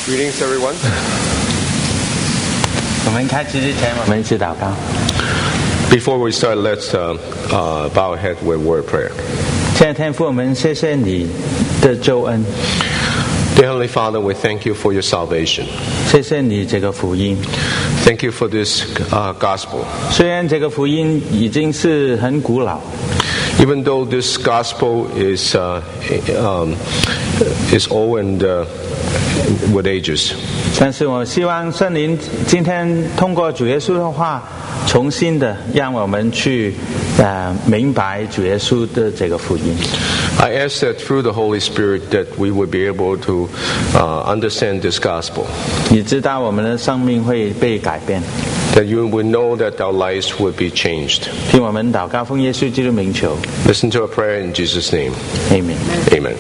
Greetings, everyone. 我们开始之前，我们一起祷告。 Before we start, let's bow our head with word prayer. 亲爱的天父，我们谢谢你的救恩。 Dear Heavenly Father, we thank you for your salvation. 谢谢你这个福音。 Thank you for this gospel. 虽然这个福音已经是很古老。 Even though this gospel is old and with ages. 但是我希望圣灵今天通过主耶稣的话，重新的让我们去明白主耶稣的这个福音。 I ask that through the Holy Spirit that we would be able to understand this gospel. 你知道我们的生命会被改变。 That you would know that our lives would be changed. 听我们祷告，奉耶穌基督名求。 Listen to our prayer in Jesus' name. Amen. Amen.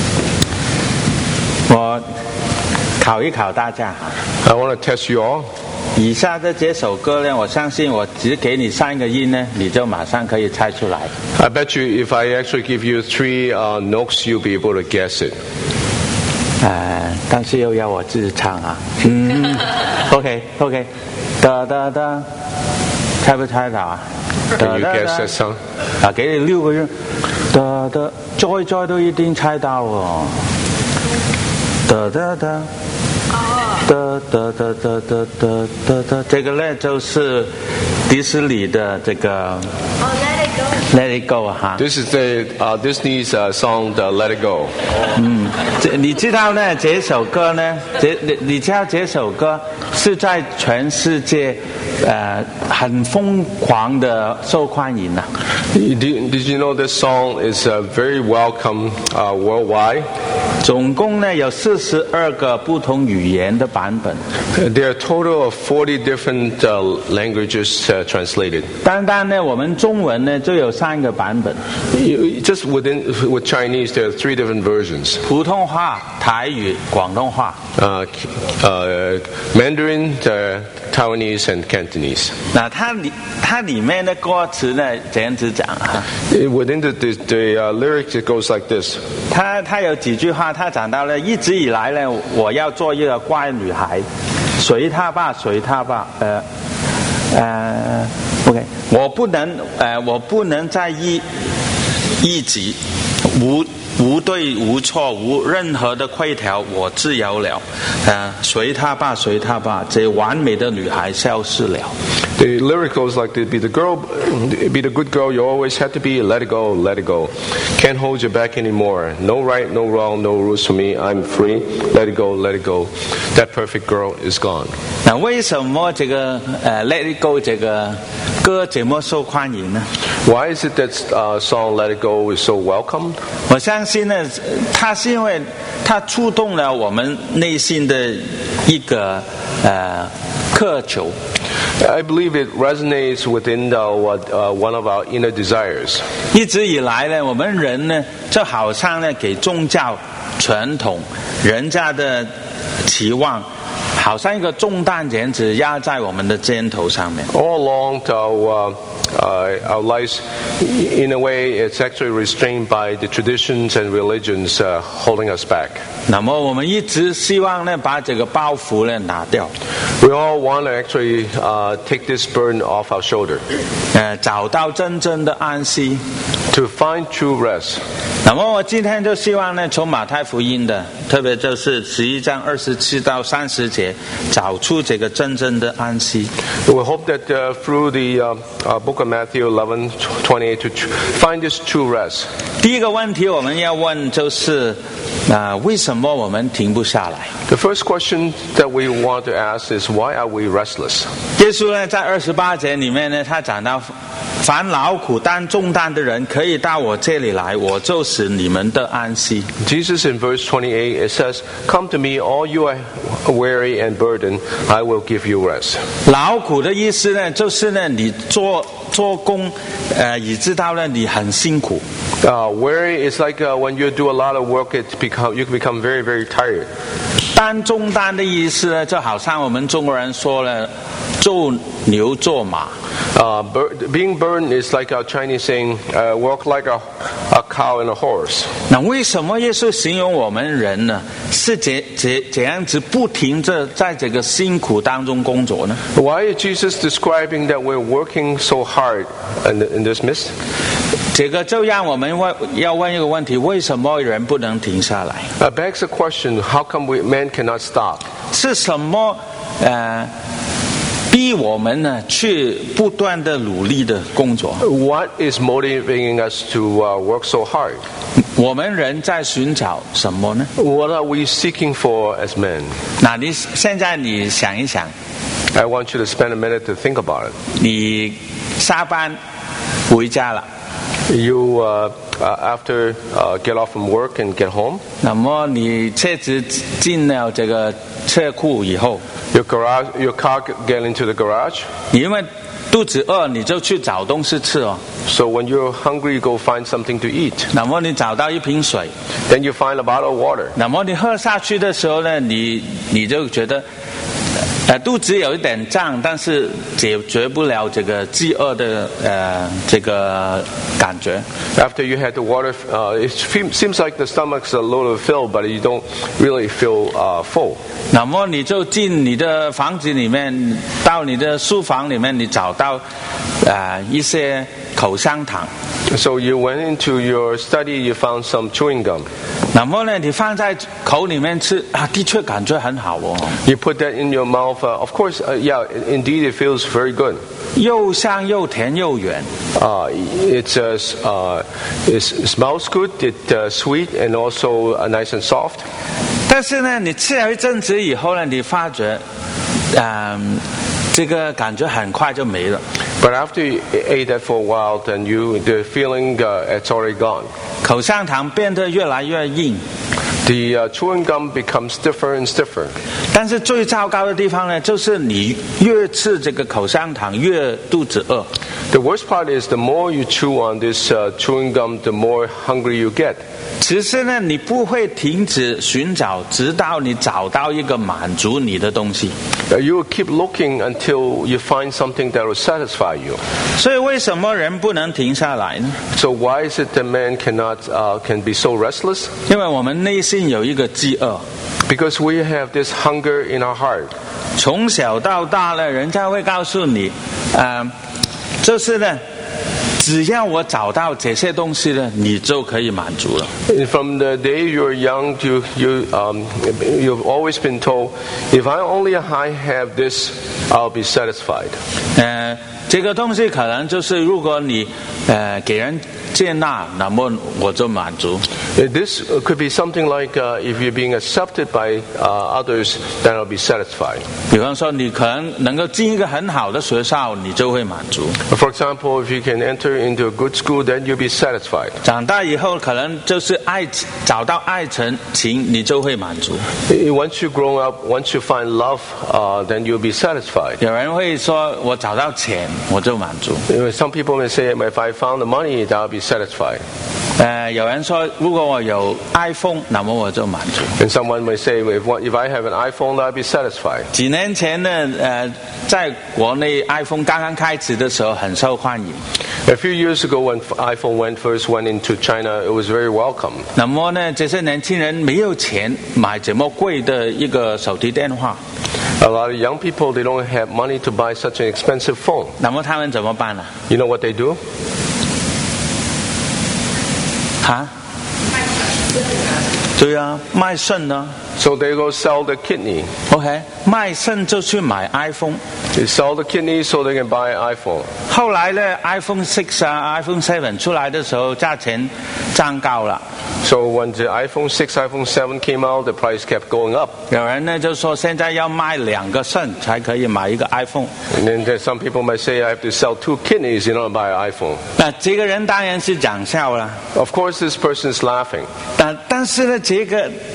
我考一考大家。 I want to test you all. 以下的这首歌呢，我相信我只给你3个音呢，你就马上可以猜出来。 I bet you if I actually give you 3 notes, you'll be able to guess it. 但是又要我自唱啊。OK。哒哒哒，猜不猜到啊？ Can you guess that song? 给你6个音。哒哒，再都一定猜到哦。哒哒哒。这个呢就是迪士尼的这个 Let It Go 哈。 This is the Disney's song Let It Go. 你知道呢这首歌呢？你知道这首歌是在全世界很疯狂的受欢迎啊。 Did you know this song is very welcome worldwide? 总共呢有42个不同语言的版本。 There are a total of 40 different languages translated. 单单呢我们中文呢就有3个版本。 Just with Chinese, there are 3 different versions. 普通话、台语、广东话。 Mandarin, Taiwanese, and Cantonese. 那它里面的歌词呢这样子讲啊。 Within the lyrics, it goes like this. 他有几句话，他讲到了一直以来呢，我要做一个乖女孩，随她吧，随她吧。OK， 我不能在意己，无对无错，无任何的规条，我自由了。随她吧，随她吧，这完美的女孩消失了。 The lyric goes like this: Be the good girl you always had to be. Let it go, let it go. Can't hold you back anymore. No right, no wrong, no rules for me. I'm free. Let it go, let it go. That perfect girl is gone. 那为什么这个Let It Go 这个歌这么受欢迎呢？ Why is it that song Let It Go is so welcomed? 我相信呢，它是因为它触动了我们内心的一个渴求。 I believe it resonates within one of our inner desires. 一直以来呢，我们人呢，就好像呢，给宗教传统、人家的期望，好像一个重担，简直压在我们的肩头上面。 All along our lives, in a way, it's actually restrained by the traditions and religions holding us back. 那么我们一直希望呢，把这个包袱呢拿掉。 We all want to actually take this burden off our shoulder. 找到真正的安息。 To find true rest. 那么我今天就希望呢，从马太福音的，特别就是11章27到30节，找出这个真正的安息。 We hope that through the book of Matthew 11:28 to find this true rest. 第一个问题我们要问就是为什么我们停不下来？ The first question that we want to ask is why are we restless? 耶稣呢在28节里面呢，他讲到凡劳苦担重担的人可以到我这里来，我就使你们的安息。 Jesus in verse 28 it says, Come to me, all you are weary and burdened, I will give you rest. 劳苦的意思呢，就是呢你做工，以知道呢你很辛苦。 Weary is like when you do a lot of work, you become very, very tired. 担重担的意思呢，就好像我们中国人说了，做牛做马。 Being burdened is like our Chinese saying, "Work like a cow and a horse." 那为什么耶稣形容我们人呢？是这样子不停着在这个辛苦当中工作呢？ Why is Jesus describing that we're working so hard in this midst? 这个就让我们要问一个问题：为什么人不能停下来？ Begs the question: How come man cannot stop? 是什么逼我们呢去不断的努力的工作？ What is motivating us to work so hard? 我们人在寻找什么呢？ What are we seeking for as men? 那现在你想一想， I want you to spend a minute to think about it. 你下班回家了。 You after get off from work and get home. 那么你车子进了这个车库以后， Your car get into the garage. 你因为肚子饿，你就去找东西吃哦。 So when you're hungry, you go find something to eat. 那么你找到一瓶水， Then you find a bottle of water. 那么你喝下去的时候呢，你就觉得肚子有一点胀，但是解决不了这个饥饿的这个感觉。 After you had the water, it seems like the stomach's a little filled, but you don't really feel full. 那么你就进你的房子里面，到你的书房里面，你找到一些口香糖。 So you went into your study, you found some chewing gum. 那么呢，你放在口里面吃的确感觉很好哦。 You put that in your mouth. Of course, yeah, indeed, it feels very good. 又香又甜又圆。 It smells good, it's sweet, and also nice and soft. 但是呢，你吃了一阵子以后呢，你发觉，这个感觉很快就没了。 But after you ate that for a while, then the feeling it's already gone. 口香糖变得越来越硬。 The chewing gum becomes stiffer and stiffer. 但是最糟糕的地方呢，就是你越吃这个口香糖，越肚子饿。 The worst part is the more you chew on this chewing gum, the more hungry you get. 其实呢，你不会停止寻找，直到你找到一个满足你的东西。 You will keep looking until you find something that will satisfy you. 所以为什么人不能停下来呢？ So why is it that man can be so restless? 因为我们内心有一个饥饿。 Because we have this hunger in our heart. 从小到大呢，人家会告诉你，就是呢，只要我找到这些东西呢，你就可以满足了。 From the day you're young, you've always been told, if I only have this, I'll be satisfied. 这个东西可能就是如果你给人接纳，那么我就满足。 This could be something like if you're being accepted by others, then I'll be satisfied. 比方说，你可能能够进一个很好的学校，你就会满足。 For example, if you can enter into a good school, then you'll be satisfied. 长大以后，可能就是找到爱情，你就会满足。 Once you grow up, once you find love, then you'll be satisfied. 有人会说，我找到钱，我就满足。 Some people may say, if I found the money, then I'll be satisfied. 有人说，如果我有 iPhone， 那么我就满足。 And someone may say, if I have an iPhone, I'll be satisfied. 几年前呢，在国内 iPhone 刚刚开始的时候很受欢迎。 A few years ago, when iPhone first went into China, it was very welcome. 那么呢，这些年轻人没有钱买这么贵的一个手提电话。 A lot of young people, they don't have money to buy such an expensive phone. 那么他们怎么办呢？ You know what they do? 对啊，卖肾呢。 So they go sell the kidney. OK， 卖肾就去买 iPhone。 They sell the kidney so they can buy an iPhone. 后来呢 ，iPhone 6啊 ，iPhone 7出来的时候，价钱涨高了。 So when the iPhone 6, iPhone 7 came out, the price kept going up. 有人呢就说，现在要卖2个肾才可以買一個 iPhone。 And then some people might say, I have to sell 2 kidneys in order to buy an iPhone. 那这个人当然是講笑啦。 Of course, this person is laughing. 但是呢，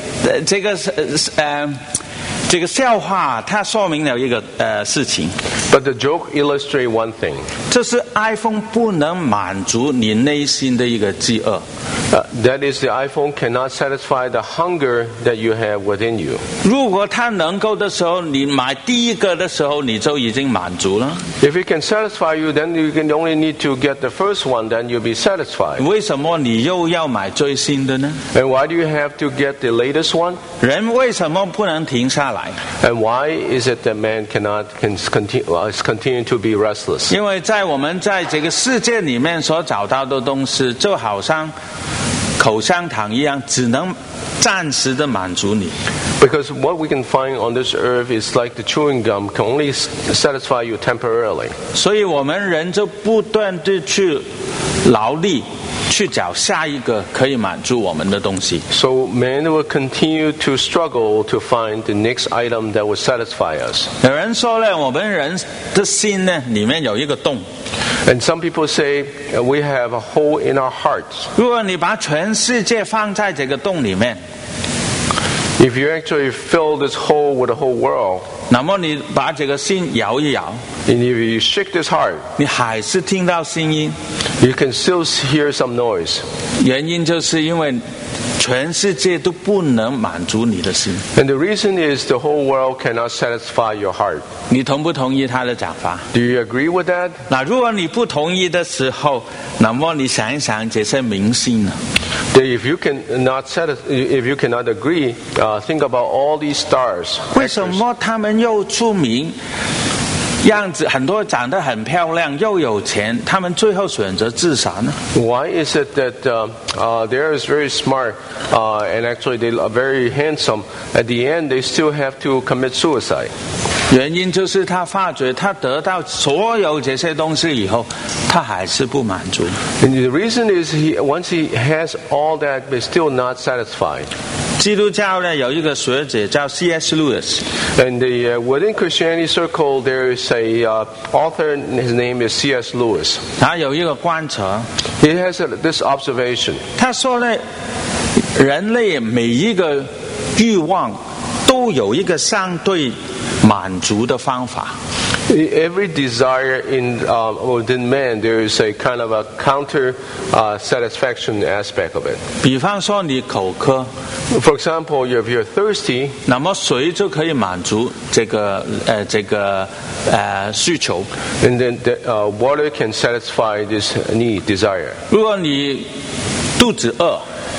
这个笑话，它說明了一個事情。 But the joke illustrates one thing. 这是 iPhone 不能满足你内心的一个饥饿。 That is, the iPhone cannot satisfy the hunger that you have within you. 如果它能够的时候，你买第一个的时候，你就已经满足了。 If it can satisfy you, then you can only need to get the first one, then you'll be satisfied. 为什么你又要买最新的呢？ And why do you have to get the latest one? 人为什么不能停下来？ And why is it that man continue to be restless? 因为我们在这个世界里面所找到的东西，就好像口香糖一样，只能暂时的满足你。 Because what we can find on this earth is like the chewing gum, can only satisfy you temporarily. 所以我们人就不断的去劳力，去找下一个可以满足我们的东西。 So man will continue to struggle to find the next item that will satisfy us. 有人说呢，我们人的心呢，里面有一个洞。 And some people say we have a hole in our hearts. 如果你把全世界放在这个洞里面， If you actually fill this hole with the whole world, 那么你把这个心摇一摇， and if you shake this heart, 你还是听到声音。 you can still hear some noise. 原因就是因为全世界都不能满足你的心。 And the reason is the whole world cannot satisfy your heart. 你同不同意他的讲法？ Do you agree with that? 那如果你不同意的时候，那么你想一想这些明星呢？ If you cannot agree, think about all these stars. 为什么他们又出名，样子很多长得很漂亮又有钱，他们最后选择自杀呢？ Why is it that they are very smart and actually they are very handsome? At the end, they still have to commit suicide. 原因就是他发觉他得到所有这些东西以后，他还是不满足。 And the reason is once he has all that, but still not satisfied. 基督教呢有一个学者叫 C.S. Lewis， And within Christianity circle, there is a author. His name is C.S. Lewis. 他有一个观察， He has this observation. 他说呢，人类每一个欲望都有一个相对满足的方法。 Every desire within man, there is a kind of a counter satisfaction aspect of it. 比方说你口渴， For example, if you're thirsty, 那么水就可以满足这个需求。 and then water can satisfy this need, desire. 如果你肚子饿，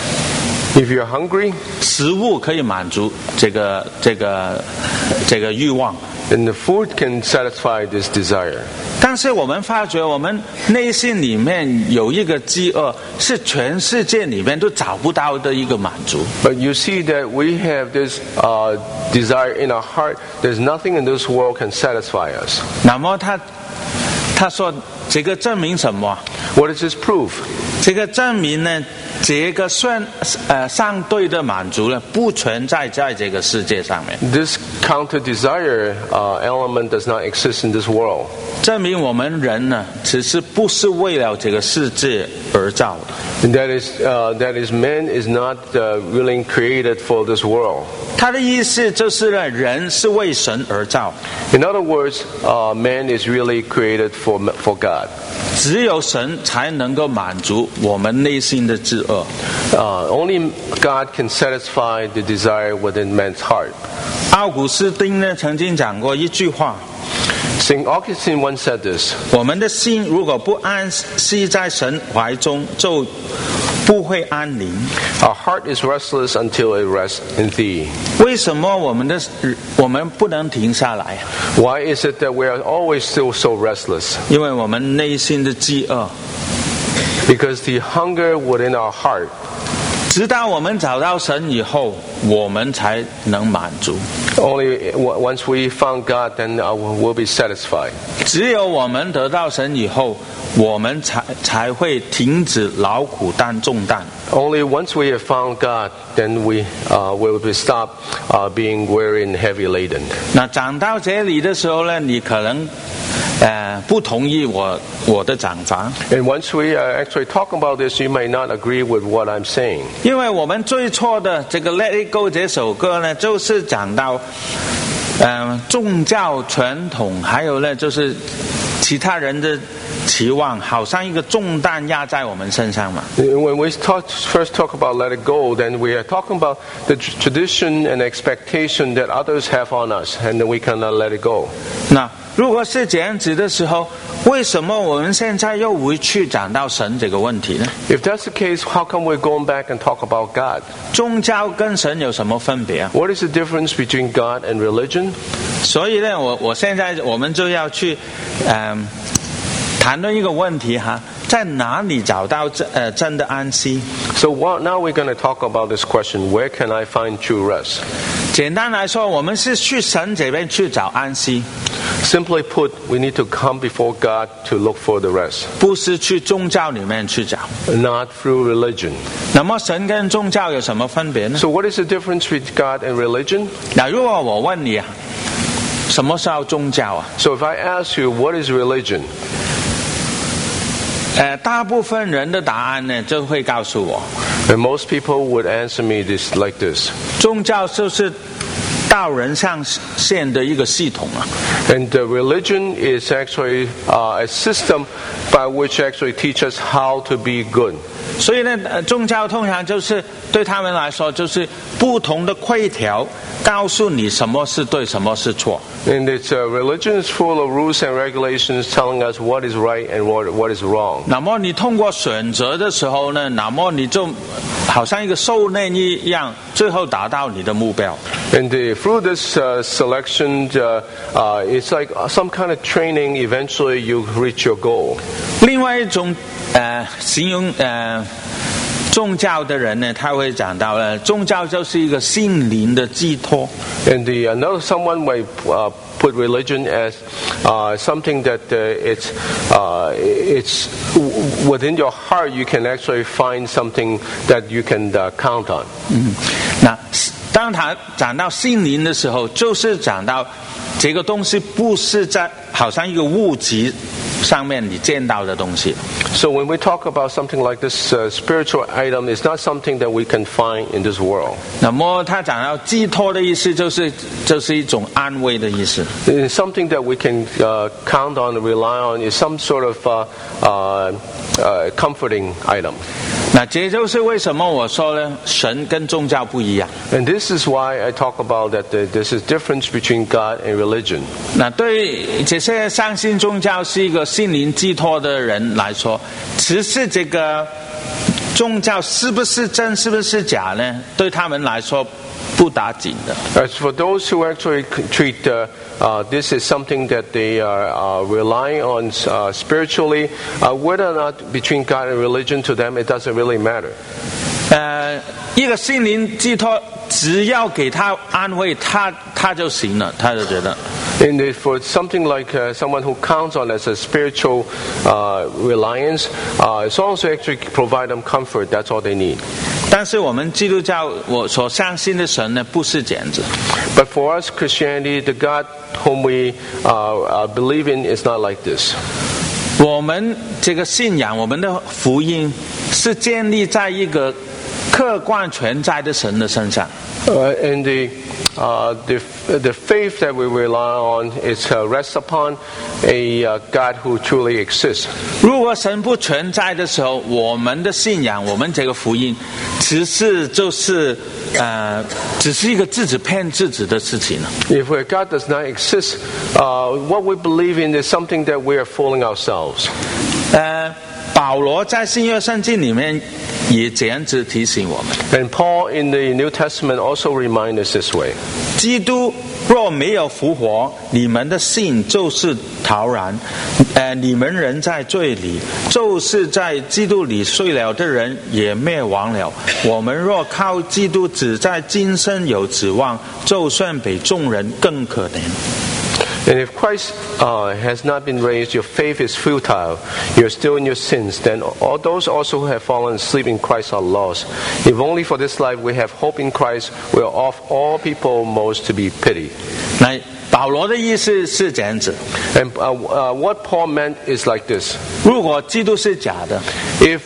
If you're hungry, 食物可以满足这个欲望。 then the food can satisfy this desire. 但是我们发觉，我们内心里面有一个饥饿，是全世界里面都找不到的一个满足。 But you see that we have this desire in our heart. There's nothing in this world can satisfy us. 那么他说，这个证明什么？ What does this prove? 这个证明呢，这个相对的满足呢，不存在在这个世界上面。 This counter desire element does not exist in this world. 证明我们人呢，其实不是为了这个世界而造的。 And that is man is not really created for this world. 他的意思就是呢，人是为神而造。 In other words, man is really created for God. 只有神才能够满足我们内心的饥饿。 Only God can satisfy the desire within man's heart. 奥古斯丁呢曾经讲过一句话， Saint Augustine once said this. 我们的心如果不安息在神怀中，就不会安宁。 Our heart is restless until it rests in thee. 为什么我们不能停下来？ Why is it that we are always still so restless? 因为我们内心的饥饿。 Because the hunger within our heart, 直到我们找到神以后，我们才能满足。 only once we found God, then we'll be satisfied. 只有我们得到神以后，我们才会停止劳苦担重担。 Only once we have found God, then we will stop being weary and heavy laden. 那讲到这里的时候呢，你可能不同意我的讲法。 And once we actually talk about this, you may not agree with what I'm saying. 因为我们最初的这个《Let It Go》这首歌呢，就是讲到宗教传统，还有呢就是其他人的期望，好像一个重担压在我们身上嘛。 When we first talk about let it go, then we are talking about the tradition and expectation that others have on us, and then we cannot let it go. 那如果是这样子的时候，为什么我们现在又回去讲到神这个问题呢？ If that's the case, how come we're going back and talk about God? 宗教跟神有什么分别啊？ What is the difference between God and religion? 所以呢，我们就要去谈论一个问题哈，在哪里找到真的安息？ So now we're going to talk about this question: Where can I find true rest? 简单来说，我们是去神这边去找安息， Simply put, we need to come before God to look for the rest, 不是去宗教里面去找。 not through religion. 那么神跟宗教有什么分别呢？ So what is the difference between God and religion? 那如果我问你啊，什么叫宗教啊？ So if I ask you, what is religion? 大部分人的答案呢，就会告诉我， And most people would answer me like this. 宗教就是道人上线的一个系统啊。 And religion is actually a system by which actually teach us how to be good. 所以呢，宗教通常就是对他们来说，就是不同的规条告诉你什么是对，什么是错。 And its religion is full of rules and regulations telling us what is right and what is wrong. 那么你通过选择的时候呢，那么你就好像一个狩猎一样，最后达到你的目标。 And through this selection, it's like some kind of training. Eventually, you reach your goal. 另外一种形容宗教的人呢，他会讲到宗教就是一个心灵的寄托。 And someone might put religion as something that it's within your heart. You can actually find something that you can count on. 那当他讲到心灵的时候，就是讲到这个东西不是在好像一个物质上面你见到的东西。 So when we talk about something like this spiritual item, it's not something that we can find in this world. 那么他讲到寄托的意思，就是一种安慰的意思。 It's something that we can count on and rely on. Is some sort of comforting item. 那这就是为什么我说呢，神跟宗教不一样。 And this is why I talk about that there's a difference between God and religion. 那对这些相信宗教是一个心灵寄托的人来说，其实这个宗教是不是真是不是假呢，对他们来说不打紧的。 As for those who actually treat this is something that they are relying on spiritually, whether or not between God and religion, to them it doesn't really matter. 一个心灵寄托，只要给他安慰，他就行了，他就觉得。 And for something like someone who counts on as a spiritual reliance, as long as you actually provide them comfort, that's all they need. 但是我们基督教我所相信的神呢，不是这样子。 But for us, Christianity, the God whom we believe in is not like this. 我们这个信仰，我们的福音是建立在一个客观存在的神的身上。 And the faith that we rely on is rests upon a God who truly exists. 如果神不存在的时候，我们的信仰，我们这个福音，只是一个自己骗自己的事情了。 If God does not exist, what we believe in is something that we are fooling ourselves. 保罗在新约圣经里面也这样子提醒我们。 And Paul in the New Testament also reminds us this way. 基督若没有复活，你们的信就是徒然。你们人在罪里，就是在基督里睡了的人也灭亡了。我们若靠基督只在今生有指望，就算比众人更可怜。 And if Christ has not been raised, your faith is futile. You're still in your sins. Then all those also who have fallen asleep in Christ are lost. If only for this life we have hope in Christ, we are of all people most to be pitied. 那保罗的意思是这样子。 And what Paul meant is like this. 如果基督是假的， If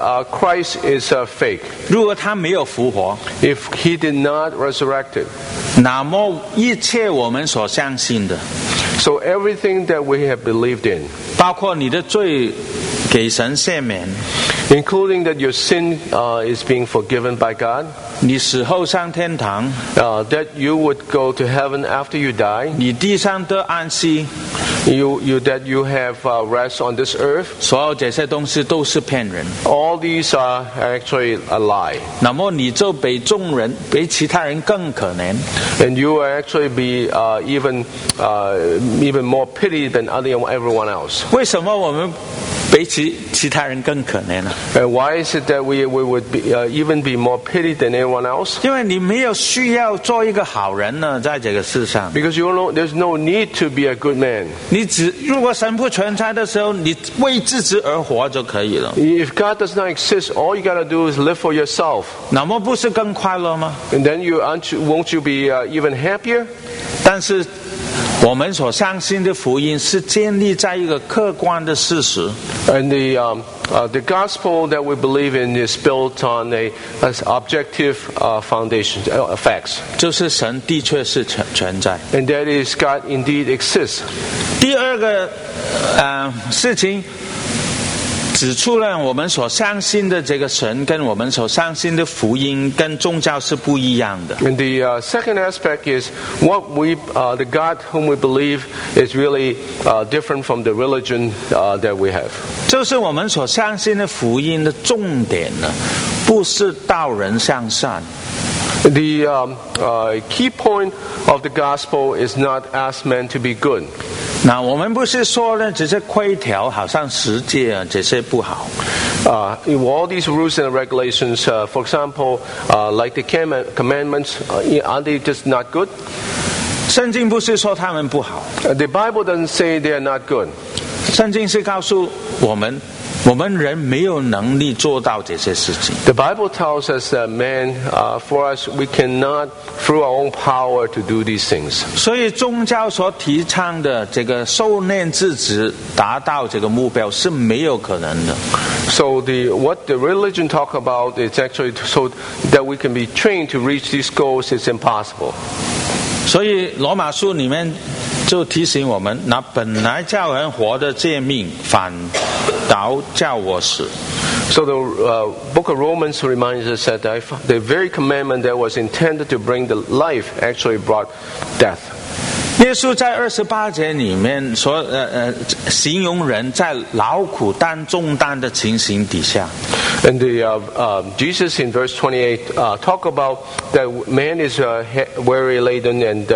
Christ is fake, 如果他没有复活， if he did not resurrect it, 那么一切我们所相信的， So everything that we have believed in, 包括你的罪给神赦免， including that your sin is being forgiven by God, 你死后上天堂， that you would go to heaven after you die, 你地上得安息， that you have rest on this earth, 所有这些东西都是骗人。 all these are actually a lie. 那么你就比众人、比其他人更可怜。 And you will actually be even more pity than everyone else. 为什么我们比其他人更可怜呢？ And why is it that we would even be more pity than anyone else? 因为你没有需要做一个好人呢，在这个世上。 Because there's no need to be a good man. 如果神不存在的时候，你为自己而活就可以了。 If God does not exist, all you got to do is live for yourself. 那么不是更快乐吗？ And then won't you be even happier? 但是我们所相信的福音是建立在一个客观的事实。 And the gospel that we believe in is built on an objective foundation, facts. 就是神的确是存在。 And that is God indeed exists. 第二个事情指出了我们所相信的这个神跟我们所相信的福音跟宗教是不一样的。 And the second aspect is the God whom we believe is really different from the religion that we have. 就是我们所相信的福音的重点呢，不是道人向善。 The key point of the gospel is not ask men to be good. 那我们不是说呢，只是规条，好像十诫啊这些不好。 All these rules and regulations, for example, like the commandments, are they just not good? 圣经不是说他们不好， The Bible doesn't say they are not good. 圣经是告诉我们人没有能力做到这些事情。 The Bible tells us that for us, we cannot, through our own power, to do these things. 所以宗教所提倡的这个受念自止达到这个目标是没有可能的。 So what the religion talk about is actually so that we can be trained to reach these goals is impossible. 所以罗马书里面就提醒我们，那本来叫人活的诫命，反倒叫我死。 So the book of Romans reminds us that the very commandment that was intended to bring the life actually brought death. 耶稣在28节里面说，形容人在劳苦担重担的情形底下。 And Jesus in verse 28 talk about that man is weary laden and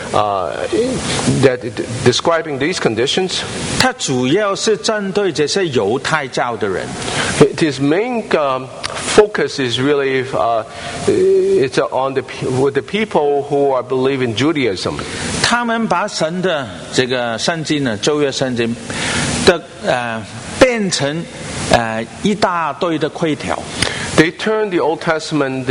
that describing these conditions. 他主要是针对这些犹太教的人。 His main focus is really it's with the people who are believing Judaism. 他们把神的这个圣经呢，旧约圣经的变成一大堆的规条。 They turned the Old Testament,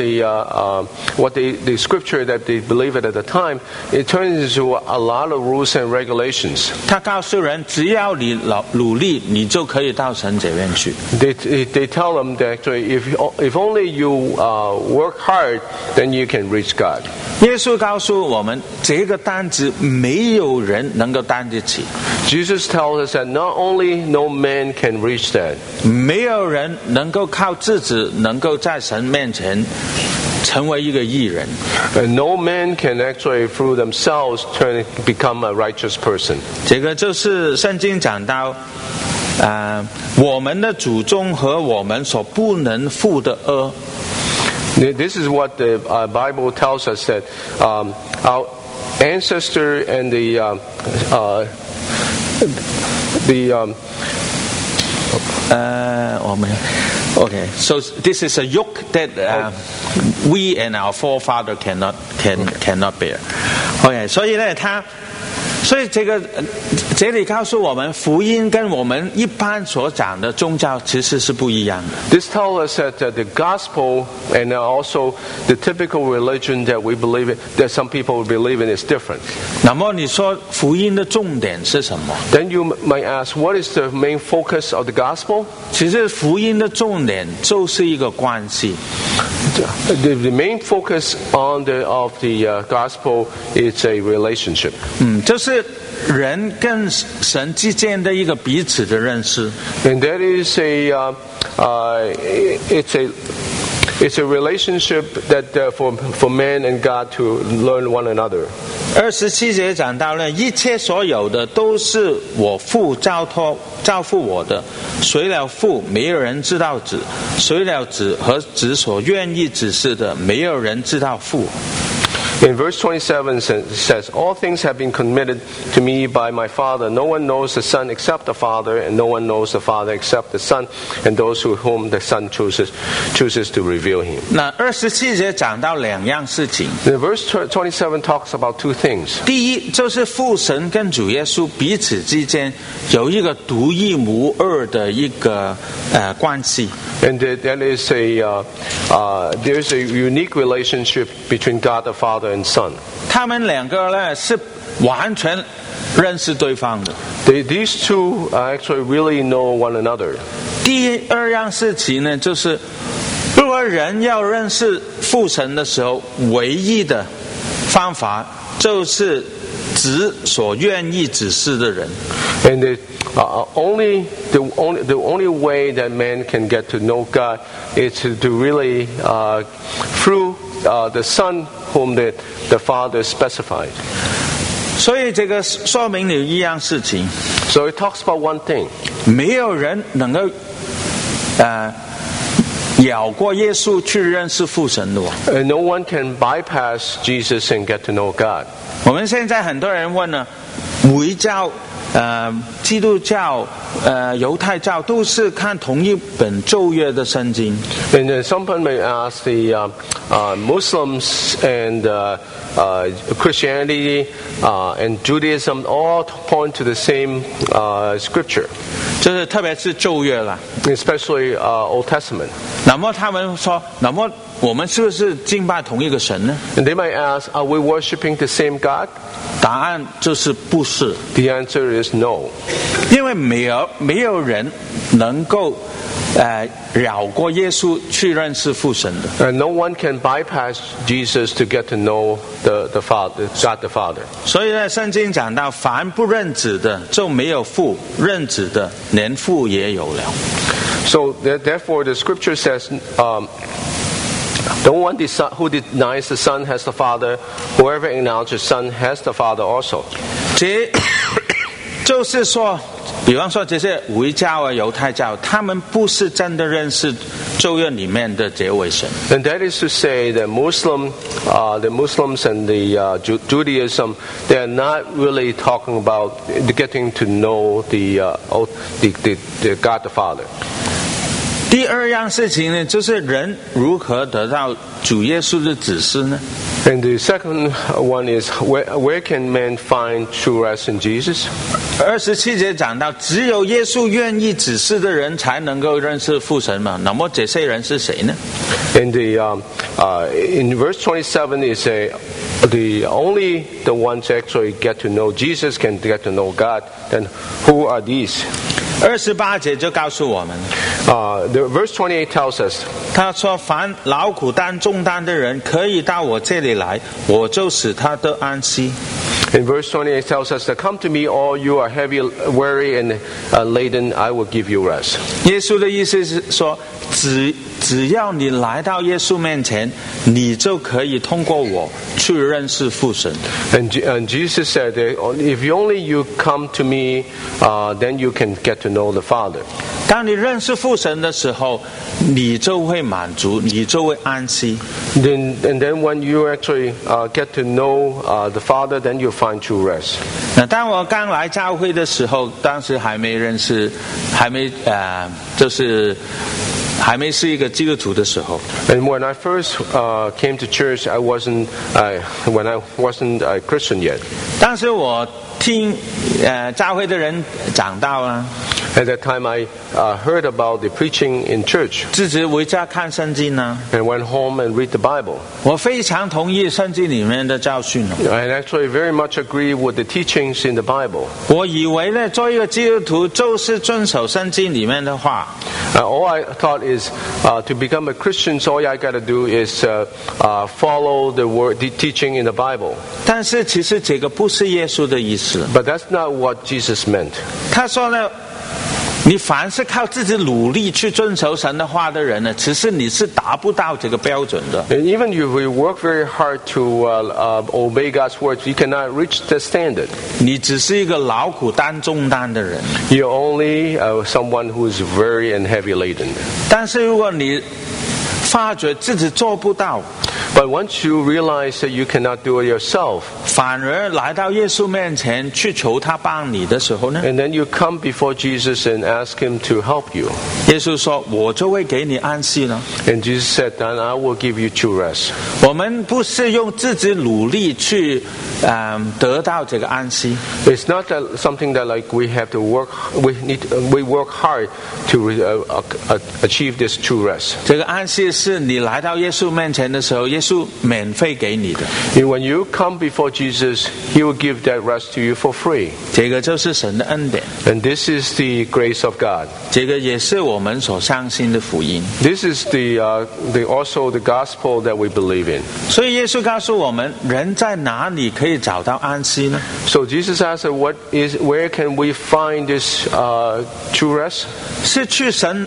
the scripture that they believed at the time, it turned into a lot of rules and regulations. 他告诉人，只要你努力，你就可以到神这边去。 They tell them that actually, if only you work hard, then you can reach God. 耶稣告诉我们，这个担子没有人能够担得起。 Jesus tells us that not only no man can reach that, 没有人能够靠自己能够在神面前成为一个义人。 and no man can actually through themselves become a righteous person. 这个就是圣经讲到，我们的祖宗和我们所不能负的恶。 This is what the Bible tells us that our ancestor and Okay, so this is a yoke that we and our forefather cannot bear. Okay, 所以呢， 所以这里告诉我们，福音跟我们一般所讲的宗教其实是不一样的。 This tells us that the gospel and also the typical religion that we believe in, that some people believe in, is different. 那么你说福音的重点是什么？ Then you might ask, what is the main focus of the gospel? 其实福音的重点就是一个关系。 The main focus of the gospel is a relationship. 就是人跟神之间的一个彼此的认识。 And that is it's a relationship that for man and God to learn one another. 27节讲到呢，一切所有的都是我父交付我的，随了父，没有人知道子；随了子和子所愿意指示的，没有人知道父。 In verse 27 says, all things have been committed to me by my Father. No one knows the Son except the Father, and no one knows the Father except the Son, and those whom the Son chooses to reveal him. 那27节讲到两样事情。 The verse 27 talks about two things. 第一，就是父神跟主耶稣彼此之间有一个独一无二的一个关系。 And that is there's a unique relationship between God the Father and Son. 他们两个呢是完全认识对方的。 These two actually really know one another. 第二样事情呢，就是如果人要认识父神的时候，唯一的方法就是子所愿意指示的人。 And the only way that man can get to know God is to really through the Son whom the Father specified. 所以这个说明了一样事情， So it talks about one thing. 没有人能够绕过耶稣去认识父神的。 No one can bypass Jesus and get to know God. 我们现在很多人问呢，回教、基督教、犹太教都是看同一本旧约的圣经。 And someone may ask the Muslims and Christianity and Judaism all point to the same scripture, 就是特别是旧约啦。 especially Old Testament. 那么他们说，那么我们是不是敬拜同一个神呢？ And they might ask, are we worshiping the same God? 答案就是不是， The answer is no. 因为没有人能够绕过耶稣去认识父神的。 And no one can bypass Jesus to get to know the Father, God the Father. 所以呢，圣经讲到，凡不认子的就没有父，认子的连父也有了。 So therefore, the Scripture says, "No one who denies the Son has the Father. Whoever acknowledges the Son has the Father also." 这就是说，比方说这些回教啊、犹太教，他们不是真的认识旧约里面的这位神。 And that is to say that the Muslims and the Judaism, they are not really talking about getting to know the God the Father. 第二样事情呢，就是人如何得到主耶稣的指示呢？ And the second one is where can man find true rest in Jesus? 27节讲到，只有耶稣愿意指示的人才能够认识父神嘛。那么这些人是谁呢？ And in verse 27 is the ones actually get to know Jesus can get to know God. Then who are these? 28节就告诉我们， The verse 28 tells us. 他说：“凡劳苦担重担的人，可以到我这里来，我就使他得安息。” In verse 28 tells us that come to me all you are heavy, weary and laden, I will give you rest. 耶稣的意思是说，只要你来到耶稣面前，你就可以通过我去认识父神。 And Jesus said that if only you come to me, then you can get to know the Father. 当你认识父神的时候，你就会满足，你就会安息。 And then when you actually get to know the Father, then you find true rest. 那当我刚来教会的时候，当时还没认識，还没是一个基督徒的时候。 And when I first came to church, I wasn't a Christian yet. 当时我听教会的人讲道啊。 At that time, I heard about the preaching in church 自己回家看圣经啊。 and went home and read the Bible. 我非常同意圣经里面的教训。 I actually very much agree with the teachings in the Bible. 我以为呢，做一个基督徒就是遵守圣经里面的话。 All I thought is to become a Christian, so all I got to do is follow the word, the teaching in the Bible. 但是其实这个不是耶稣的意思。 But that's not what Jesus meant. 他说呢，你凡是靠自己努力去遵守神的话的人呢，其实你是达不到这个标准的。 And even if we work very hard to obey God's words, you cannot reach the standard. 你只是一个劳苦担重担的人。 You're only someone who is very and heavy laden. 但是如果你发觉自己做不到， But once you realize that you cannot do it yourself, 反而来到耶稣面前去求他帮你的时候呢， and then you come before Jesus and ask Him to help you. 耶稣说：“我就会给你安息了。” And Jesus said, then I will give you true rest. 我们不是用自己努力去得到这个安息。 It's not that something that like we have to work. We work hard to achieve this true rest. 这个安息是你来到耶稣面前的时候，耶稣免费给你的。 And when you come before Jesus, He will give that rest to you for free. 这个就是神的恩典， And this is the grace of God. 这个也是我们所相信的福音。 This is also the gospel that we believe in. 所以耶稣告诉我们，人在哪里可以找到安息呢？ So Jesus asked, where can we find this true rest? 是去神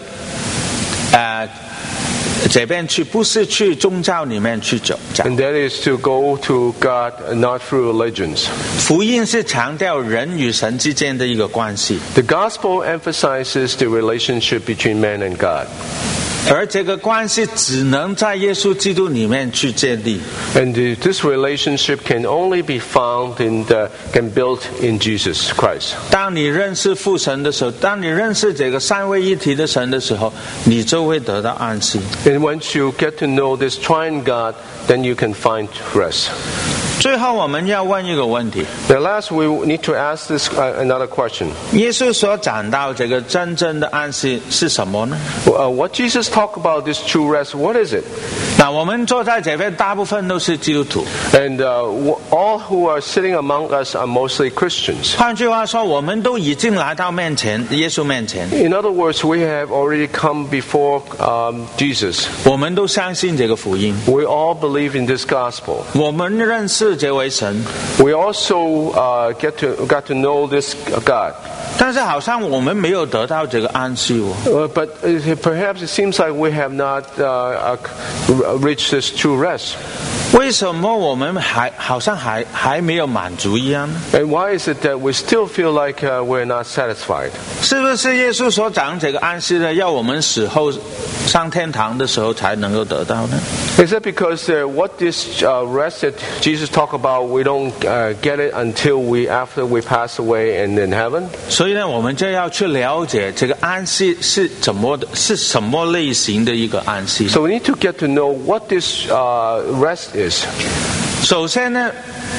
这边去，不是去宗教里面去找。 And that is to go to God, not through religions. 福音是强调人与神之间的一个关系， The gospel emphasizes the relationship between man and God. 而这个关系只能在耶稣基督里面去建立。 And this relationship can only be found can built in Jesus Christ. 当你认识父神的时候，当你认识这个三位一体的神的时候，你就会得到安息。 And once you get to know this triune God, then you can find rest. 最后我们要问一个问题， Now last, we need to ask this another question. 耶稣所讲到这个真正的安息是什么呢？ What Jesus talked about, this true rest, what is it? 那我们坐在这边大部分都是基督徒， And all who are sitting among us are mostly Christians. 换句话说，我们都已经来到耶稣面前， In other words, we have already come before Jesus. 我们都相信这个福音， We all believe in this gospel. 我们认识这位神， We also got to know this God. 但是好像我们没有得到这个安息哦。 But perhaps it seems like we have not reached this true rest. 为什么我们好像还没有满足一样呢？ And why is it that we still feel like we're not satisfied? 是不是耶稣所讲这个安息呢，要我们死后上天堂的时候才能够得到呢？ Is it because what this rest that Jesus talked about, we don't get it until after we pass away and in heaven? 所以呢，我们就要去了解这个安息是什么类型的一个安息。 So we need to get to know what this rest is. 首先呢，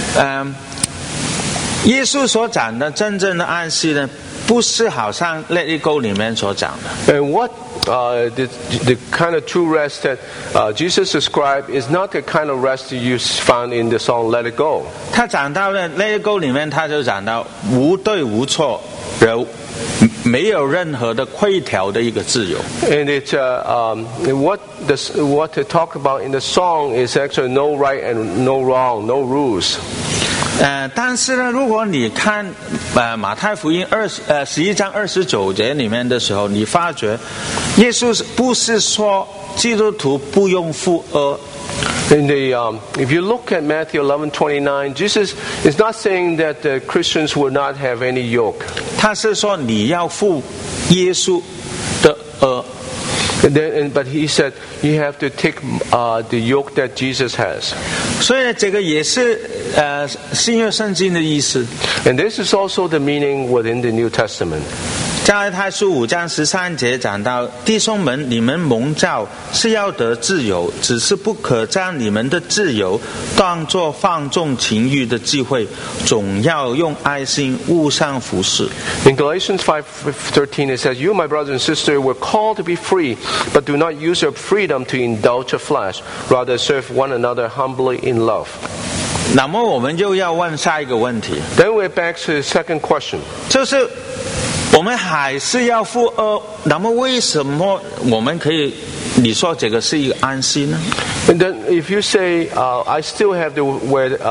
耶稣所讲的真正的安息呢，不是好像 Let It Go 里面所讲的。 And what the kind of true rest that Jesus described is not the kind of rest that you found in the song Let It Go. 他讲到呢 Let It Go 里面，他就讲到无对无错，没有任何的规条的一个自由。 And what they talk about in the song is actually no right and no wrong, no rules. 但是呢，如果你看马太福音11章29节里面的时候，你发觉耶稣不是说基督徒不用负軛。 If you look at Matthew 11:29, Jesus is not saying that the Christians will not have any yoke. 他是说你要负耶稣的軛。 But he said you have to take the yoke that Jesus has. 所以这个也是新约圣经的意思。 And this is also the meaning within the New Testament. 加拉太书5章13节讲到，弟兄们，你们蒙召是要得自由，只是不可将你们的自由当作放纵情欲的机会，总要用爱心互相服侍。 In Galatians 5:13 it says, You, my brothers and sisters, were called to be free, but do not use your freedom to indulge the flesh. Rather serve one another humbly in love. 那么我们就要问下一个问题， Then we're back to the second question. 就是我们还是要负恶，那么为什么我们可以你说这个是一个安息呢？ And then if you say, I still have to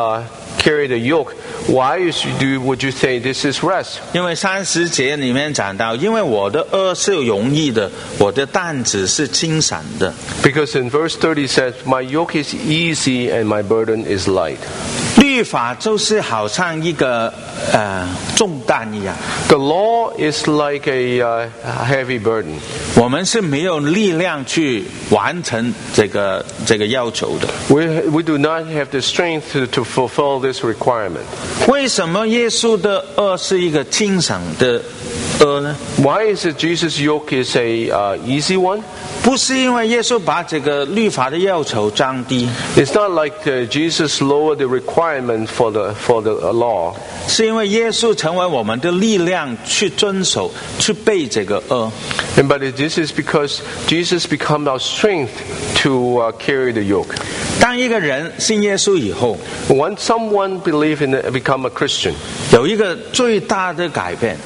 carry the yoke, why would you say this is rest? 因为30节里面讲到，因为我的恶是容易的，我的担子是轻省的。 Because in verse 30 says, My yoke is easy and my burden is light. 律法就是好像一个重担一样， The law is like a heavy burden. 我们是没有力量去完成这个要求的。 We do not have the strength to fulfill this requirement. 为什么耶稣的恶是一个轻省的恶呢？ Why is it Jesus' yoke is a easy one? 不是因为耶稣把这个律法的要求降低， It's not like Jesus lowered the requirement for the law. 是因为耶稣成为我们的力量去遵守、去背这个恶。 But this is because Jesus become our strength to carry the yoke. 当一个人信耶稣以后， Once someone become a Christian, 有一个最大的改变，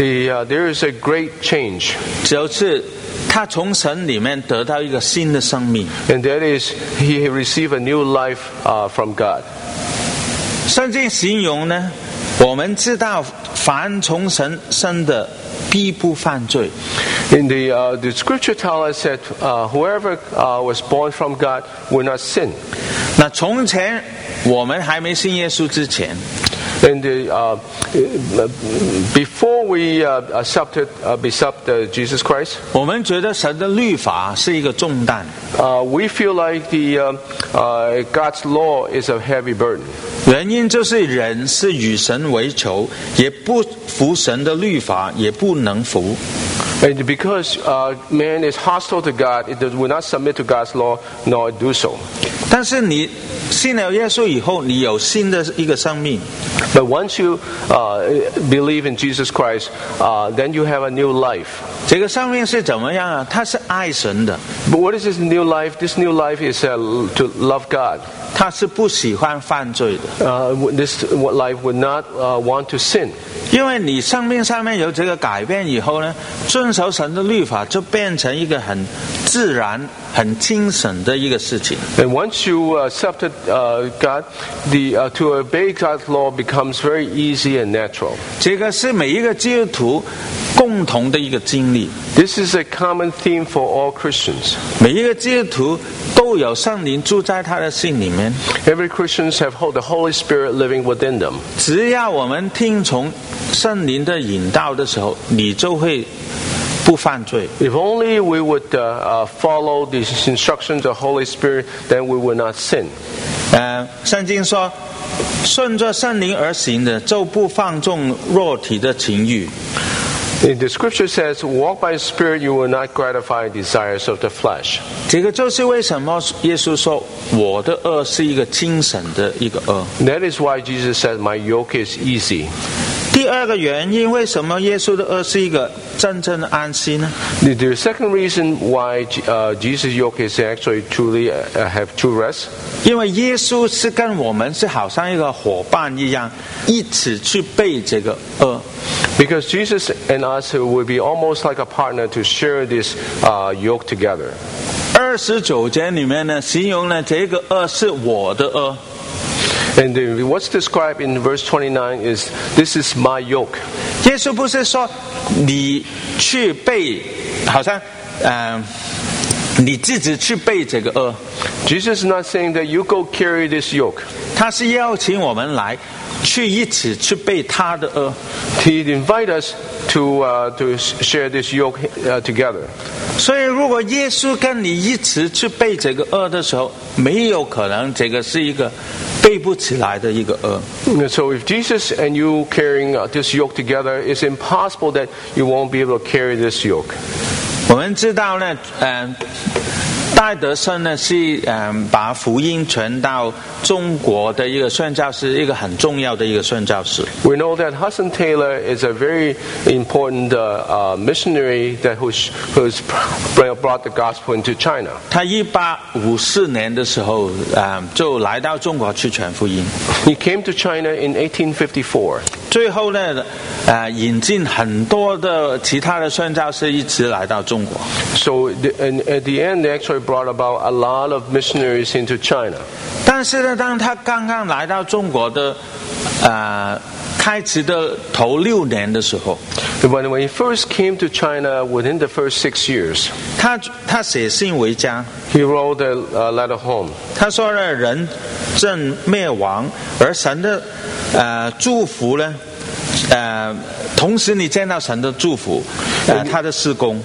there is a great change. 就是他从神里面得到一个新的生命。 And that is, he received a new life from God. 圣经形容呢，我们知道凡从神生的必不犯罪。 In the scripture tells us that whoever was born from God will not sin. 那从前我们还没信耶稣之前， And before we accepted Jesus Christ, 我们觉得神的律法是一个重担， we feel like God's law is a heavy burden. 原因就是人是与神为仇，也不服神的律法，也不能服。 And because man is hostile to God, it will not submit to God's law, nor do so. 但是你信了耶稣以后，你有新的一个生命。 But once you believe in Jesus Christ, then you have a new life. 这个生命是怎么样啊？它是爱神的， But what is this new life? This new life is to love God. 它是不喜欢犯罪的。 This life would not want to sin. 因为你生命上面有这个改变以后呢，遵守神的律法就变成一个很自然、很轻省的一个事情。 And once you accepted God, to obey God's law becomes very easy and natural. 这个是每一个基督徒共同的一个经历。 This is a common theme for all Christians. 每一个基督徒都有圣灵住在他的心里面。 Every Christians have the Holy Spirit living within them. 只要我们听从圣灵的引导的时候，你就会不犯罪。 If only we would follow the instructions of the Holy Spirit, then we would not sin. 圣经说，顺着圣灵而行的，就不放纵肉体的情欲。 The scripture says, walk by the Spirit, you will not gratify the desires of the flesh. 这个就是为什么耶稣说我的恶是一个轻省的一个恶。 That is why Jesus said, my yoke is easy. 第二个原因，为什么耶稣的恶是一个真正的安息呢？ The second reason why Jesus' yoke is actually truly have true rest, 因为耶稣是跟我们是好像一个伙伴一样，一起去背这个恶。 because Jesus and us will be almost like a partner to share this yoke together. 29节里面呢，形容呢这个恶是我的恶。 And what's described in verse 29 is, this is my yoke. 耶稣不是说你去背，好像你自己去背这个轭。 Jesus is not saying that you go carry this yoke. 他是邀请我们来去一起去背他的轭。 He invite us to share this yoke together. 所以如果耶稣跟你一起去背这个轭的时候，没有可能这个是一个背不起来的一个轭。 So if Jesus and you carrying this yoke together, it's impossible that you won't be able to carry this yoke. 我们知道呢，戴德生呢是把福音传到中国的一个宣教士，一个很重要的一个宣教士。 We know that Hudson Taylor is a very important missionary that who's brought the gospel into China. 他1854年的时候，就来到中国去传福音。 He came to China in 1854. 最后呢，引进很多的其他的宣教士一直来到中国。 So at the end, they actually brought about a lot of missionaries into China. 但是呢，当他刚刚来到中国的开始的头6年的时候， When he first came to China, within the first 6 years, 他写信回家， he wrote a letter home. 他说呢，人正灭亡，而神的祝福呢，同时你见到神的祝福，他的事工。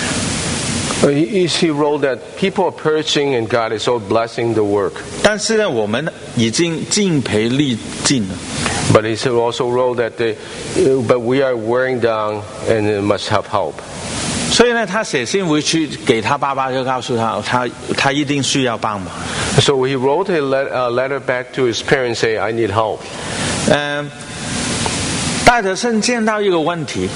He wrote that people are perishing and God is so blessing the work. 但是呢，我们已经精疲力尽了。 But he also wrote that but we are wearing down and must have help. 所以呢，他写信回去给他爸爸，就告诉他一定需要帮忙。 So he wrote a letter back to his parents, say, "I need help." 戴德生见到一个问题。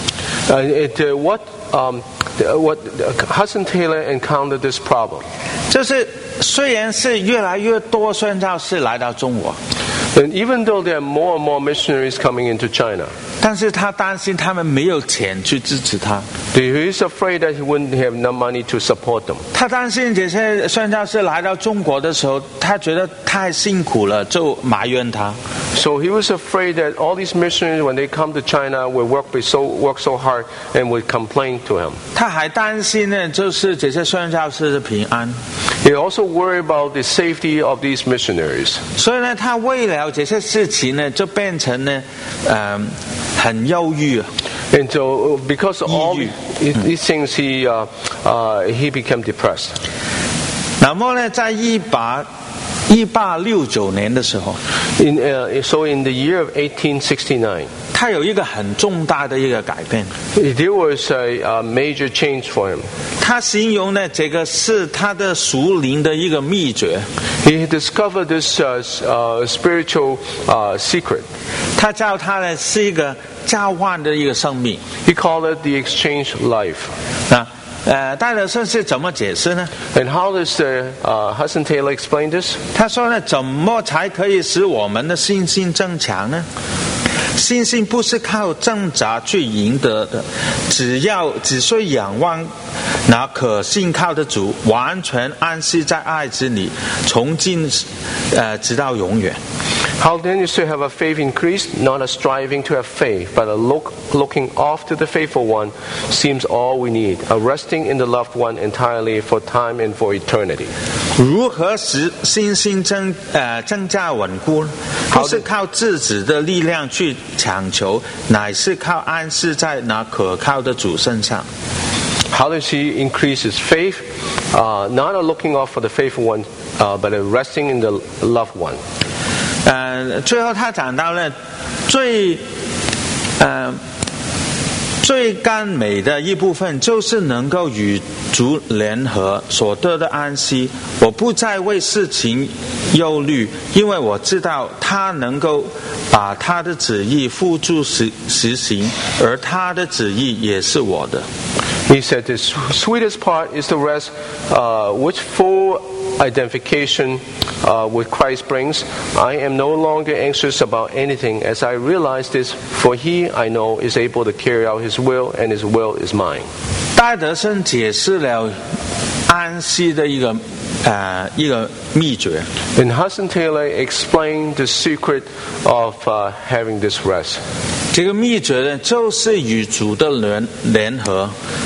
What Hudson Taylor encountered this problem. 就是虽然是越来越多宣教士来到中国， And even though there are more and more missionaries coming into China, 但是他担心他们没有钱去支持他。 he is afraid that he wouldn't have enough money to support them. 他担心这些宣教士来到中国的时候，他觉得太辛苦了，就埋怨他。 So he was afraid that all these missionaries, when they come to China, will work so hard and would complain to him. 他还担心呢，就是这些宣教士的平安。 He also worried about the safety of these missionaries. 所以呢，他为了这些事情呢，就变成呢，很忧郁啊。 And so, because of all these things, he became depressed. 那么呢，在1869年的时候， So in the year of 1869, 他有一个很重大的一个改变。 there was a major change for him. 他形容呢，这个是他的属灵的一个秘诀。 He discovered this spiritual secret. 他叫他呢是一个交换的一个生命。 He called it the exchange life. 戴德生是怎么解释呢？ And how does Hudson Taylor explain this? 他说呢，怎么才可以使我们的信心增强呢？信心不是靠挣扎去赢得的，只需仰望那可信靠的主，完全安息在爱之里，从今直到永远。 How then is to have a faith increased, not a striving to have faith, but a looking off to the faithful one seems all we need, a resting in the loved one entirely for time and for eternity. 如何使信心增加稳固？不是靠自己的力量去强求，乃是靠安息在那可靠的主身上。 How does he increase his faith? Not a looking off for the faithful one, but a resting in the loved one. 最后他讲到呢，最甘美的一部分就是能够与主联合所得的安息。我不再为事情忧虑，因为我知道他能够把他的旨意付诸实行，而他的旨意也是我的。 He said the sweetest part is the rest, which full identification with Christ brings. I am no longer anxious about anything as I realize this, for he, I know, is able to carry out his will, and his will is mine. 戴德生解释了安息的一个秘诀。 And Hudson Taylor explained the secret of having this rest. 这个秘诀呢，就是与主的联合。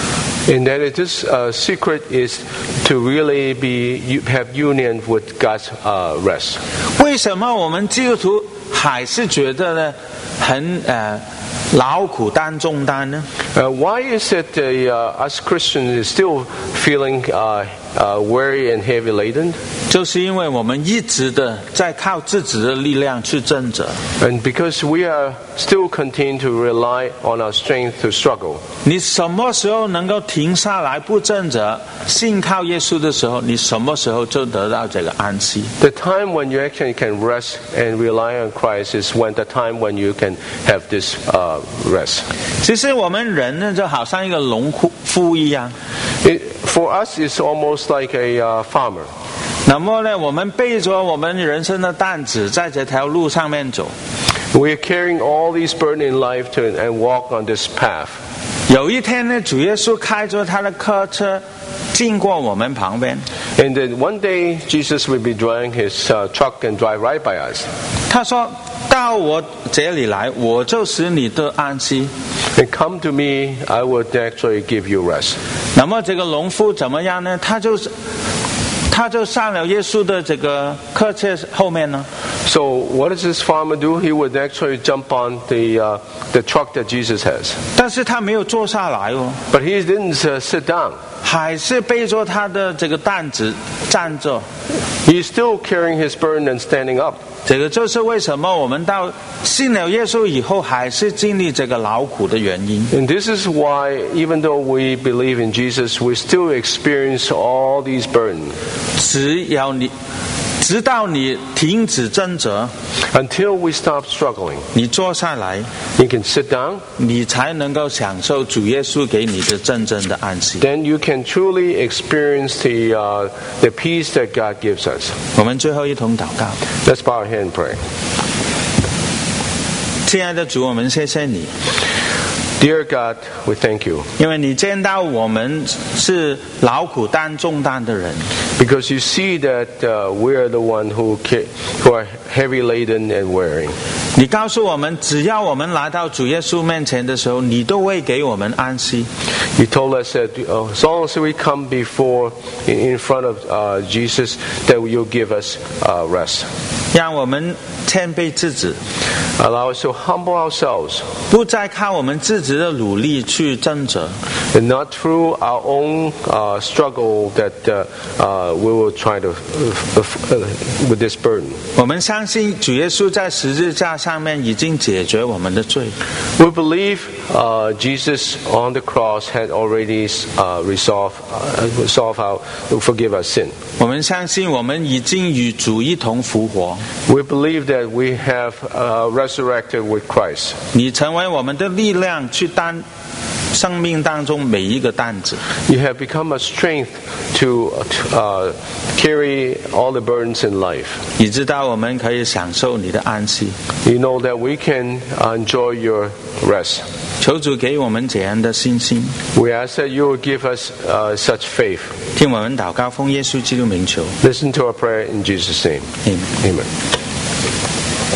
And that this secret is to really have union with God's rest. 为什么我们基督徒还是觉得呢很劳苦担重担呢？ Why is it us Christians is still feeling weary and heavy laden? 就是因为我们一直的在靠自己的力量去挣扎。 And because we are still continue to rely on our strength to struggle. 你什么时候能够停下来不挣扎，信靠耶稣的时候，你什么时候就得到这个安息。 The time when you actually can rest and rely on Christ is when the time when you can have this rest. 其实我们人呢，就好像一个农夫一样。 For us, it's almost like a farmer. 那么呢，我们背着我们人生的担子，在这条路上面走。 We are carrying all these burdens in life and walk on this path. 有一天呢，主耶稣开着他的客车经过我们旁边。 And then one day, Jesus will be driving his truck and drive right by us. 他说：“到我这里来，我就使你得安息。” And come to me, I will actually give you rest. 那么这个农夫怎么样呢？他就上了耶稣的这个客车后面呢。 So what does this farmer do? He would actually jump on the truck that Jesus has. 但是他没有坐下来哦， But he didn't sit down. 还是背着他的这个担子站着。 He's still carrying his burden and standing up. 这个就是为什么我们到信了耶稣以后，还是经历这个劳苦的原因。 And this is why, even though we believe in Jesus, we still experience all these burdens. 直到你停止挣扎， Until we stop struggling. 你坐下来， You can sit down. 你才能够享受主耶稣给你的真正的安息。 Then you can truly experience the peace that God gives us. 我们最后一同祷告。 Let's bow our head and pray. 亲爱的主，我们谢谢你， Dear God, we thank you. 因为你见到我们是劳苦担重担的人， Because you see that we are the one who are heavy laden and wearing. 你告诉我们，只要我们来到主耶稣面前的时候，你都会给我们安息。 You told us that as long as we come before in front of Jesus, that you'll give us rest. 让我们谦卑自己， Allow us to humble ourselves, 不再靠我们自己的努力去挣扎， and not through our own struggle that we will try to with this burden. 我们相信主耶稣在十字架上面已经解决我们的罪。 We believe Jesus on the cross had already resolved how to forgive our sin. 我们相信我们已经与主一同复活， We believe that we have resurrected with Christ. 你成为我们的力量，去担生命当中每一个担子。 You have become a strength to carry all the burdens in life. 你知道我们可以享受你的安息。 You know that we can enjoy your rest. 求主给我们这样的信心， We ask that you will give us such faith. 听我们祷告，奉耶稣基督名求。 Listen to our prayer in Jesus' name. Amen. Amen.